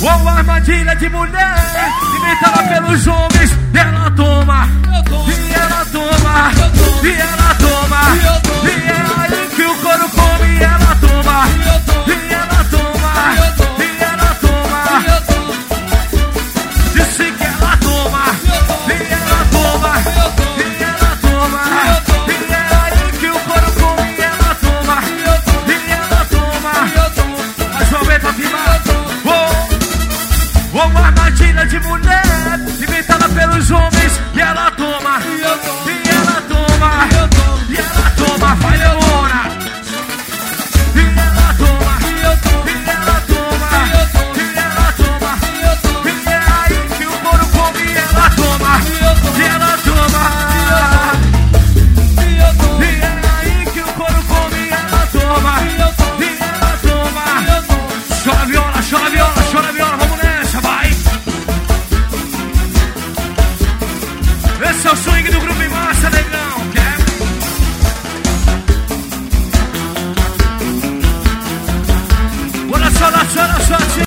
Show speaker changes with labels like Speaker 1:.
Speaker 1: Ou armadilha de mulher inventada pelos homens. E ela toma, e ela toma, e ela toma. E é aí que o couro come. E ela toma, e ela toma, e ela toma. Disse que ela toma, e ela toma, e ela toma. E é aí que o couro come. E ela toma, e ela toma. Mas vamos ver pra firmar. Uma armadilha de mulher inventada pelos homens. E ela toma, e ela toma, e ela toma. Vai, Leona. E ela toma, e ela toma, e ela toma. E é aí que o couro come. E ela toma, e ela toma. E é aí que o couro come. E ela toma, e ela toma. Chora viola, chora viola, chora viola. Vamos nessa, vai. Esse é o swing do grupo em massa, negão. Quer? Olha só, olha só, olha só.